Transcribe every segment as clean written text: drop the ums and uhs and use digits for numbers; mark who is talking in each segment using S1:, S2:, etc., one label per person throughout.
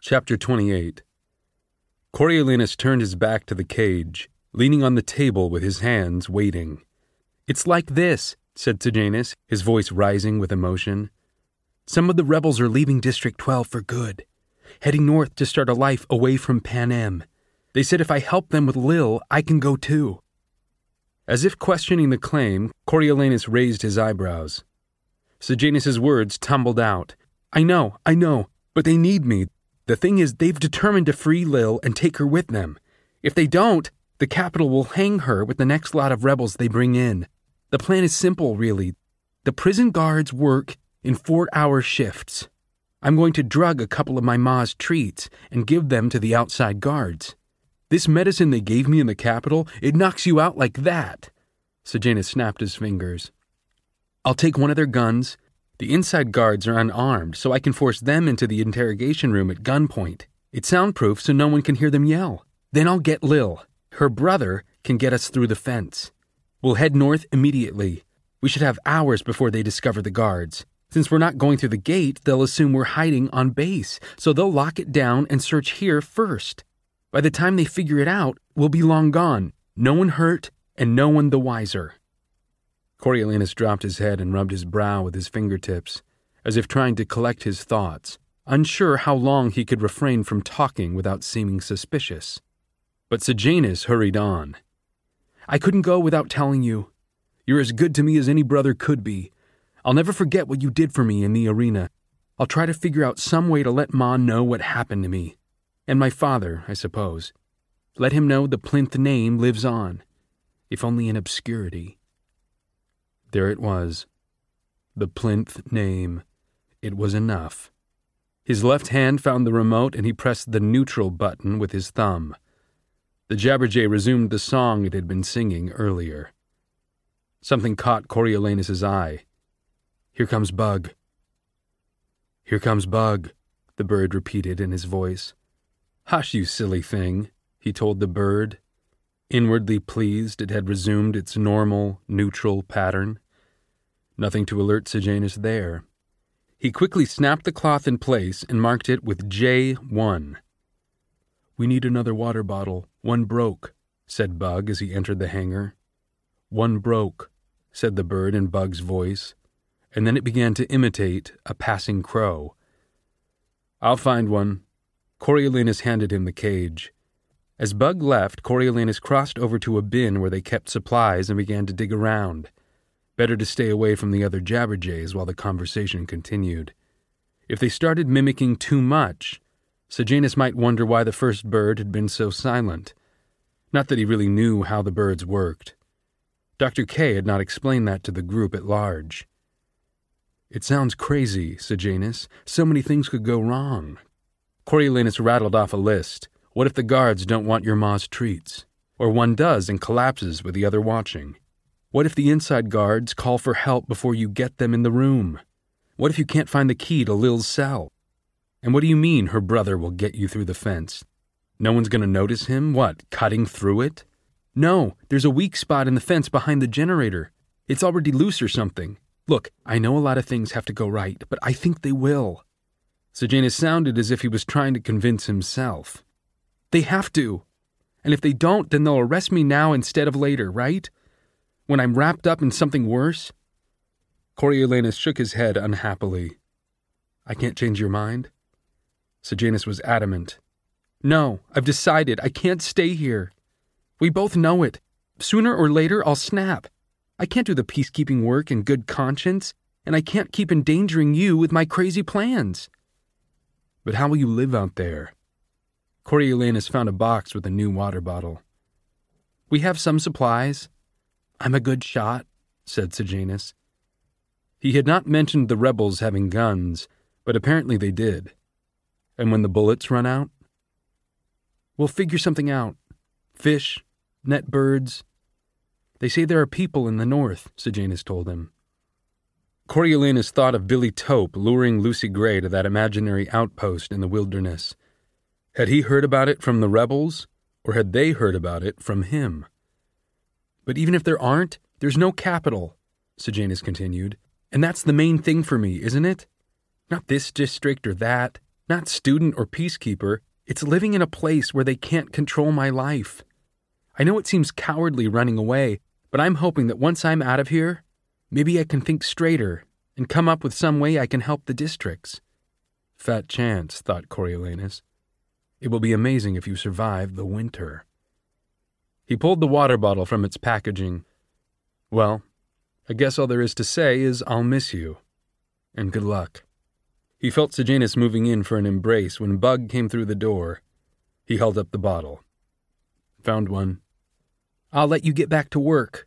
S1: Chapter 28. Coriolanus turned his back to the cage, leaning on the table with his hands, waiting. "It's like this," said Sejanus, his voice rising with emotion. "Some of the rebels are leaving District 12 for good, heading north to start a life away from Panem. They said if I help them with Lil, I can go too." As if questioning the claim, Coriolanus raised his eyebrows. Sejanus' words tumbled out. I know, but they need me. The thing is, they've determined to free Lil and take her with them. If they don't, the capital will hang her with the next lot of rebels they bring in. The plan is simple, really. The prison guards work in 4-hour shifts. I'm going to drug a couple of my ma's treats and give them to the outside guards. This medicine they gave me in the capital, it knocks you out like that. Sejanus snapped his fingers. I'll take one of their guns. The inside guards are unarmed, so I can force them into the interrogation room at gunpoint. It's soundproof so no one can hear them yell. Then I'll get Lil. Her brother can get us through the fence. We'll head north immediately. We should have hours before they discover the guards. Since we're not going through the gate, they'll assume we're hiding on base, so they'll lock it down and search here first. By the time they figure it out, we'll be long gone. No one hurt, and no one the wiser. Coriolanus dropped his head and rubbed his brow with his fingertips, as if trying to collect his thoughts, unsure how long he could refrain from talking without seeming suspicious. But Sejanus hurried on. I couldn't go without telling you. You're as good to me as any brother could be. I'll never forget what you did for me in the arena. I'll try to figure out some way to let Ma know what happened to me. And my father, I suppose. Let him know the Plinth name lives on, if only in obscurity. There it was. The Plinth name. It was enough. His left hand found the remote and he pressed the neutral button with his thumb. The Jabberjay resumed the song it had been singing earlier. Something caught Coriolanus' eye. Here comes Bug. Here comes Bug, the bird repeated in his voice. Hush, you silly thing, he told the bird, inwardly pleased it had resumed its normal, neutral pattern. Nothing to alert Sejanus there. He quickly snapped the cloth in place and marked it with J1. We need another water bottle. One broke, said Bug as he entered the hangar. One broke, said the bird in Bug's voice, and then it began to imitate a passing crow. I'll find one. Coriolanus handed him the cage. As Bug left, Coriolanus crossed over to a bin where they kept supplies and began to dig around. Better to stay away from the other Jabberjays while the conversation continued. If they started mimicking too much, Sejanus might wonder why the first bird had been so silent. Not that he really knew how the birds worked. Dr. K had not explained that to the group at large. It sounds crazy, Sejanus. So many things could go wrong. Coriolanus rattled off a list. What if the guards don't want your ma's treats? Or one does and collapses with the other watching? What if the inside guards call for help before you get them in the room? What if you can't find the key to Lil's cell? And what do you mean her brother will get you through the fence? No one's going to notice him? What, cutting through it? No, there's a weak spot in the fence behind the generator. It's already loose or something. Look, I know a lot of things have to go right, but I think they will. Sejanus sounded as if he was trying to convince himself. They have to. And if they don't, then they'll arrest me now instead of later, right? When I'm wrapped up in something worse? Coriolanus shook his head unhappily. I can't change your mind? Sejanus was adamant. No, I've decided. I can't stay here. We both know it. Sooner or later, I'll snap. I can't do the peacekeeping work in good conscience, and I can't keep endangering you with my crazy plans. But how will you live out there? Coriolanus found a box with a new water bottle. We have some supplies. I'm a good shot, said Sejanus. He had not mentioned the rebels having guns, but apparently they did. And when the bullets run out? We'll figure something out. Fish, net birds. They say there are people in the north, Sejanus told him. Coriolanus thought of Billy Tope luring Lucy Gray to that imaginary outpost in the wilderness. Had he heard about it from the rebels, or had they heard about it from him? But even if there aren't, there's no capital, Sejanus continued, and that's the main thing for me, isn't it? Not this district or that. Not student or peacekeeper. It's living in a place where they can't control my life. I know it seems cowardly running away, but I'm hoping that once I'm out of here, maybe I can think straighter and come up with some way I can help the districts. Fat chance, thought Coriolanus. It will be amazing if you survive the winter. He pulled the water bottle from its packaging. Well, I guess all there is to say is I'll miss you. And good luck. He felt Sejanus moving in for an embrace when Bug came through the door. He held up the bottle. Found one. I'll let you get back to work.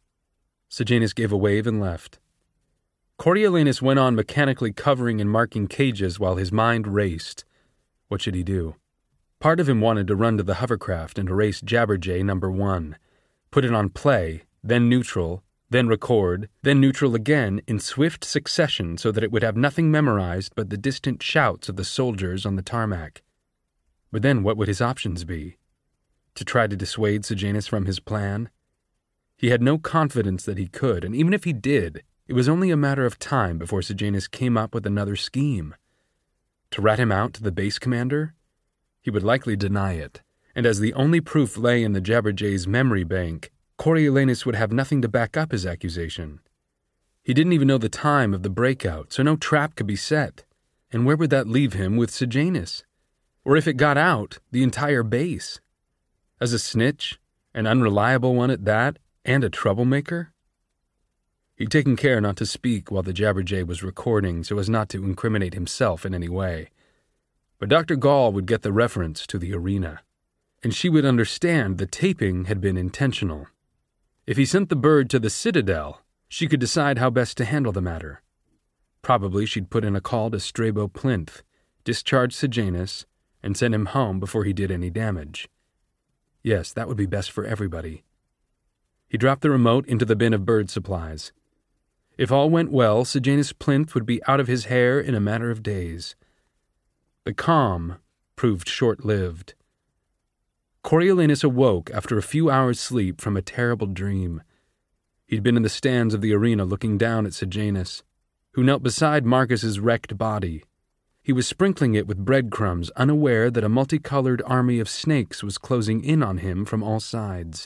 S1: Sejanus gave a wave and left. Coriolanus went on mechanically covering and marking cages while his mind raced. What should he do? Part of him wanted to run to the hovercraft and erase Jabberjay number 1, put it on play, then neutral, then record, then neutral again in swift succession so that it would have nothing memorized but the distant shouts of the soldiers on the tarmac. But then what would his options be? To try to dissuade Sejanus from his plan? He had no confidence that he could, and even if he did, it was only a matter of time before Sejanus came up with another scheme. To rat him out to the base commander? He would likely deny it, and as the only proof lay in the Jabberjay's memory bank, Coriolanus would have nothing to back up his accusation. He didn't even know the time of the breakout, so no trap could be set. And where would that leave him with Sejanus? Or if it got out, the entire base? As a snitch, an unreliable one at that, and a troublemaker? He'd taken care not to speak while the Jabberjay was recording so as not to incriminate himself in any way. But Dr. Gall would get the reference to the arena, and she would understand the taping had been intentional. If he sent the bird to the Citadel, she could decide how best to handle the matter. Probably she'd put in a call to Strabo Plinth, discharge Sejanus, and send him home before he did any damage. Yes, that would be best for everybody. He dropped the remote into the bin of bird supplies. If all went well, Sejanus Plinth would be out of his hair in a matter of days. The calm proved short-lived. Coriolanus awoke after a few hours' sleep from a terrible dream. He'd been in the stands of the arena looking down at Sejanus, who knelt beside Marcus's wrecked body. He was sprinkling it with breadcrumbs, unaware that a multicolored army of snakes was closing in on him from all sides.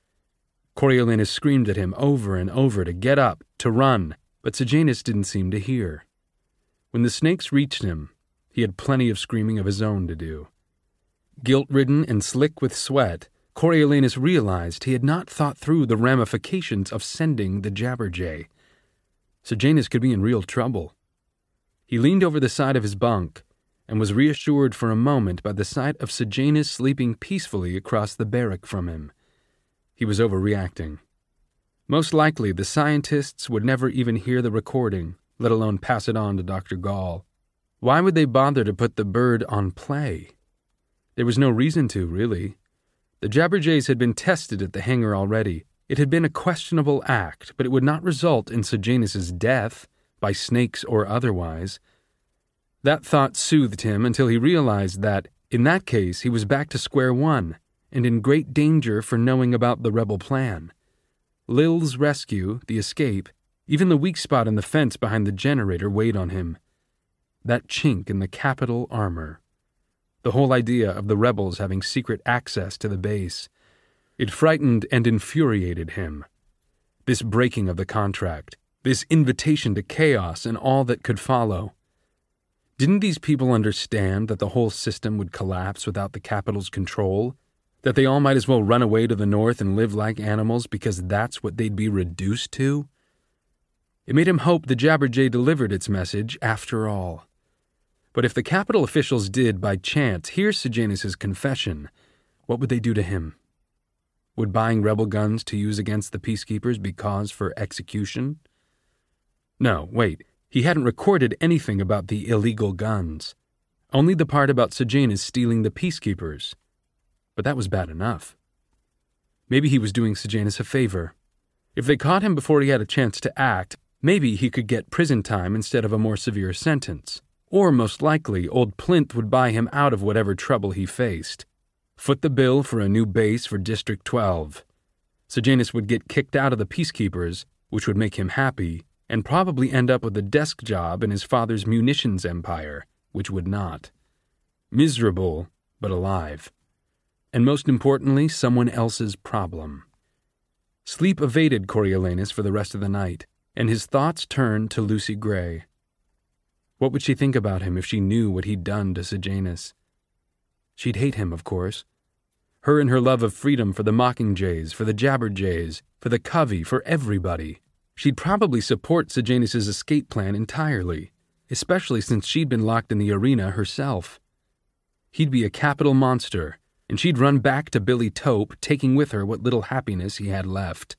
S1: Coriolanus screamed at him over and over to get up, to run, but Sejanus didn't seem to hear. When the snakes reached him, he had plenty of screaming of his own to do. Guilt-ridden and slick with sweat, Coriolanus realized he had not thought through the ramifications of sending the Jabberjay. Sejanus could be in real trouble. He leaned over the side of his bunk and was reassured for a moment by the sight of Sejanus sleeping peacefully across the barrack from him. He was overreacting. Most likely, the scientists would never even hear the recording, let alone pass it on to Dr. Gall. Why would they bother to put the bird on play? There was no reason to, really. The Jabberjays had been tested at the hangar already. It had been a questionable act, but it would not result in Sejanus's death, by snakes or otherwise. That thought soothed him until he realized that, in that case, he was back to square one, and in great danger for knowing about the rebel plan. Lil's rescue, the escape, even the weak spot in the fence behind the generator weighed on him. That chink in the capital armor. The whole idea of the rebels having secret access to the base. It frightened and infuriated him. This breaking of the contract, this invitation to chaos and all that could follow. Didn't these people understand that the whole system would collapse without the capital's control? That they all might as well run away to the north and live like animals because that's what they'd be reduced to? It made him hope the Jabberjay delivered its message after all. But if the capital officials did, by chance, hear Sejanus's confession, what would they do to him? Would buying rebel guns to use against the peacekeepers be cause for execution? No, wait, he hadn't recorded anything about the illegal guns. Only the part about Sejanus stealing the peacekeepers. But that was bad enough. Maybe he was doing Sejanus a favor. If they caught him before he had a chance to act, maybe he could get prison time instead of a more severe sentence. Or, most likely, old Plinth would buy him out of whatever trouble he faced. Foot the bill for a new base for District 12. Sejanus would get kicked out of the peacekeepers, which would make him happy, and probably end up with a desk job in his father's munitions empire, which would not. Miserable, but alive. And most importantly, someone else's problem. Sleep evaded Coriolanus for the rest of the night, and his thoughts turned to Lucy Gray. What would she think about him if she knew what he'd done to Sejanus? She'd hate him, of course. Her and her love of freedom for the Mockingjays, for the Jabberjays, for the Covey, for everybody. She'd probably support Sejanus's escape plan entirely, especially since she'd been locked in the arena herself. He'd be a capital monster, and she'd run back to Billy Tope, taking with her what little happiness he had left.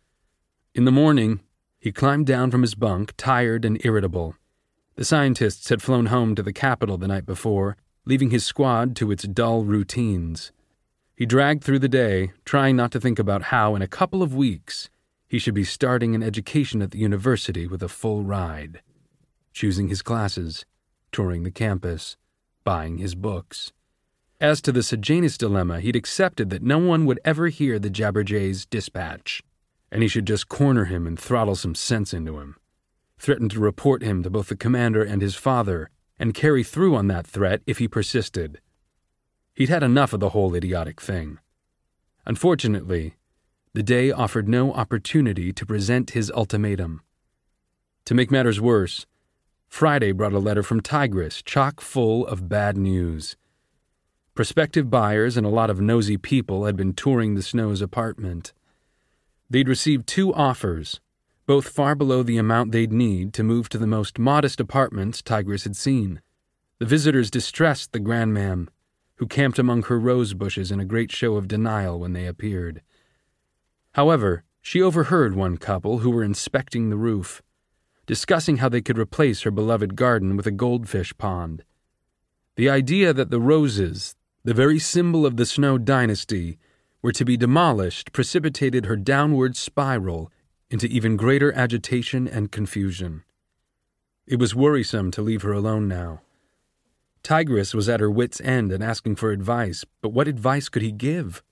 S1: In the morning, he climbed down from his bunk, tired and irritable. The scientists had flown home to the capital the night before, leaving his squad to its dull routines. He dragged through the day, trying not to think about how, in a couple of weeks, he should be starting an education at the university with a full ride. Choosing his classes, touring the campus, buying his books. As to the Sejanus dilemma, he'd accepted that no one would ever hear the Jabberjay's dispatch, and he should just corner him and throttle some sense into him. Threaten to report him to both the commander and his father, and carry through on that threat if he persisted. He'd had enough of the whole idiotic thing. Unfortunately, the day offered no opportunity to present his ultimatum. To make matters worse, Friday brought a letter from Tigris, chock full of bad news. Prospective buyers and a lot of nosy people had been touring the Snow's apartment. They'd received 2 offers, both far below the amount they'd need to move to the most modest apartments Tigris had seen. The visitors distressed the grandmam, who camped among her rose bushes in a great show of denial when they appeared. However, she overheard one couple who were inspecting the roof, discussing how they could replace her beloved garden with a goldfish pond. The idea that the roses, the very symbol of the Snow dynasty, were to be demolished precipitated her downward spiral into even greater agitation and confusion. It was worrisome to leave her alone now. Tigris was at her wit's end and asking for advice, but what advice could he give?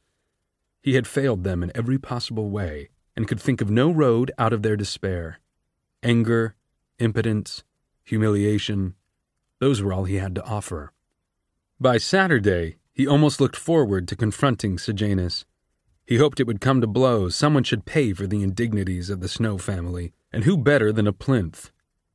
S1: He had failed them in every possible way and could think of no road out of their despair. Anger, impotence, humiliation, those were all he had to offer. By Saturday, he almost looked forward to confronting Sejanus. He hoped it would come to blows. Someone should pay for the indignities of the Snow family, and who better than a plinth?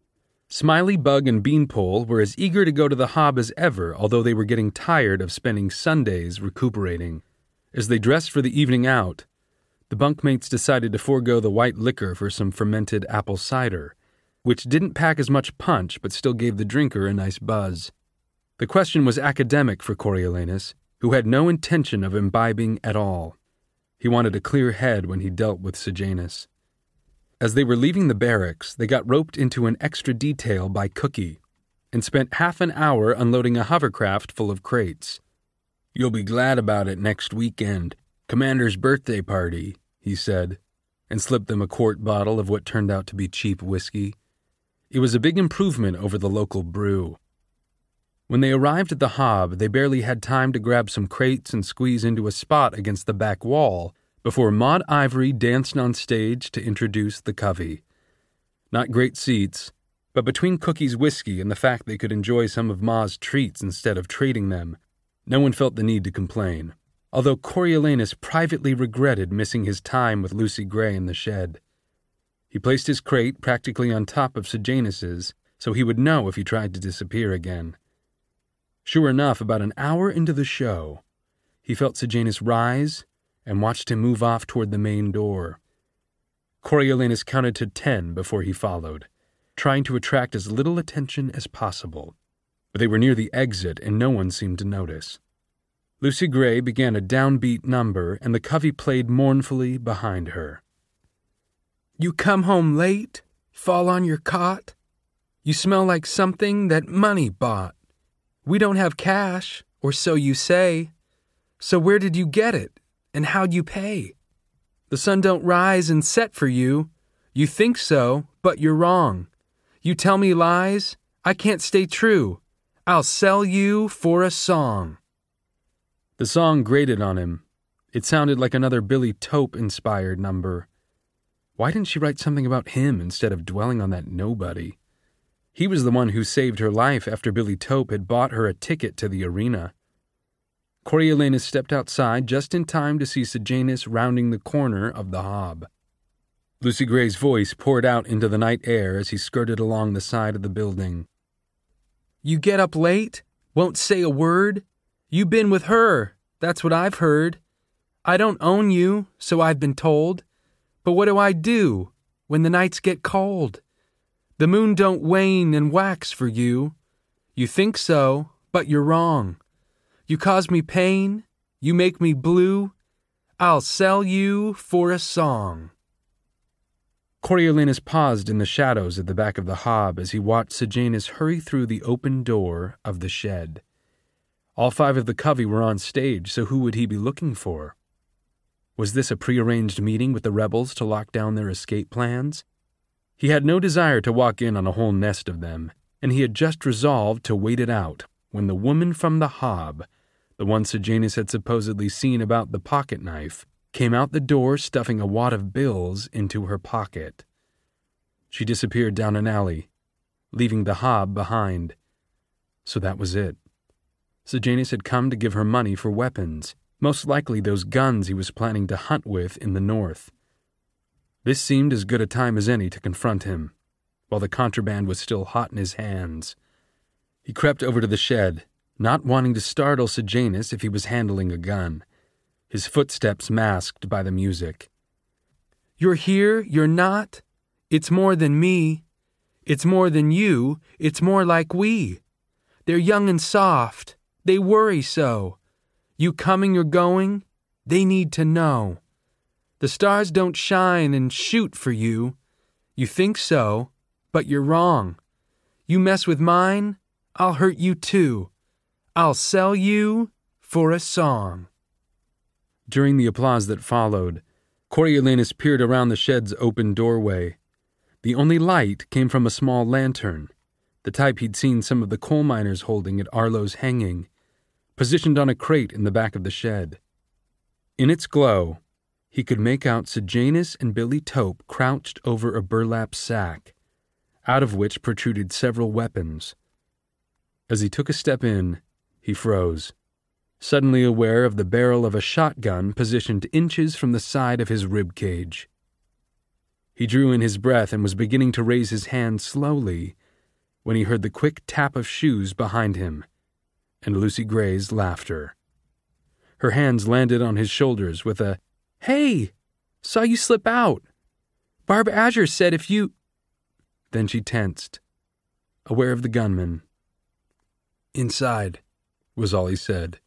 S1: Smiley, Bug, and Beanpole were as eager to go to the Hob as ever, although they were getting tired of spending Sundays recuperating. As they dressed for the evening out, the bunkmates decided to forego the white liquor for some fermented apple cider, which didn't pack as much punch but still gave the drinker a nice buzz. The question was academic for Coriolanus, who had no intention of imbibing at all. He wanted a clear head when he dealt with Sejanus. As they were leaving the barracks, they got roped into an extra detail by Cookie and spent half an hour unloading a hovercraft full of crates. "You'll be glad about it next weekend. Commander's birthday party," he said, and slipped them a quart bottle of what turned out to be cheap whiskey. It was a big improvement over the local brew. When they arrived at the Hob, they barely had time to grab some crates and squeeze into a spot against the back wall before Maude Ivory danced on stage to introduce the Covey. Not great seats, but between Cookie's whiskey and the fact they could enjoy some of Ma's treats instead of trading them, no one felt the need to complain, although Coriolanus privately regretted missing his time with Lucy Gray in the shed. He placed his crate practically on top of Sejanus's, so he would know if he tried to disappear again. Sure enough, about an hour into the show, he felt Sejanus rise and watched him move off toward the main door. Coriolanus counted to 10 before he followed, trying to attract as little attention as possible. But they were near the exit and no one seemed to notice. Lucy Gray began a downbeat number and the Covey played mournfully behind her. "You come home late, fall on your cot. You smell like something that money bought. We don't have cash, or so you say. So where did you get it, and how'd you pay? The sun don't rise and set for you. You think so, but you're wrong. You tell me lies, I can't stay true. I'll sell you for a song." The song grated on him. It sounded like another Billy Tope-inspired number. Why didn't she write something about him instead of dwelling on that nobody? He was the one who saved her life after Billy Tope had bought her a ticket to the arena. Coriolanus stepped outside just in time to see Sejanus rounding the corner of the Hob. Lucy Gray's voice poured out into the night air as he skirted along the side of the building. "You get up late? Won't say a word? You been with her, that's what I've heard. I don't own you, so I've been told. But what do I do when the nights get cold? The moon don't wane and wax for you. You think so, but you're wrong. You cause me pain, you make me blue. I'll sell you for a song." Coriolanus paused in the shadows at the back of the Hob as he watched Sejanus hurry through the open door of the shed. All 5 of the covey were on stage, so who would he be looking for? Was this a prearranged meeting with the rebels to lock down their escape plans? He had no desire to walk in on a whole nest of them, and he had just resolved to wait it out when the woman from the Hob, the one Sejanus had supposedly seen about the pocket knife, came out the door stuffing a wad of bills into her pocket. She disappeared down an alley, leaving the Hob behind. So that was it. Sejanus had come to give her money for weapons, most likely those guns he was planning to hunt with in the north. This seemed as good a time as any to confront him, while the contraband was still hot in his hands. He crept over to the shed, not wanting to startle Sejanus if he was handling a gun, his footsteps masked by the music. "You're here, you're not? It's more than me. It's more than you, it's more like we. They're young and soft, they worry so. You coming or going, they need to know. The stars don't shine and shoot for you. You think so, but you're wrong. You mess with mine, I'll hurt you too. I'll sell you for a song." During the applause that followed, Coriolanus peered around the shed's open doorway. The only light came from a small lantern, the type he'd seen some of the coal miners holding at Arlo's hanging, positioned on a crate in the back of the shed. In its glow, he could make out Sejanus and Billy Tope crouched over a burlap sack, out of which protruded several weapons. As he took a step in, he froze, suddenly aware of the barrel of a shotgun positioned inches from the side of his rib cage. He drew in his breath and was beginning to raise his hand slowly when he heard the quick tap of shoes behind him and Lucy Gray's laughter. Her hands landed on his shoulders with a, "Hey! Saw you slip out. Barb Azure said if you—" Then she tensed, aware of the gunman. "Inside," was all he said.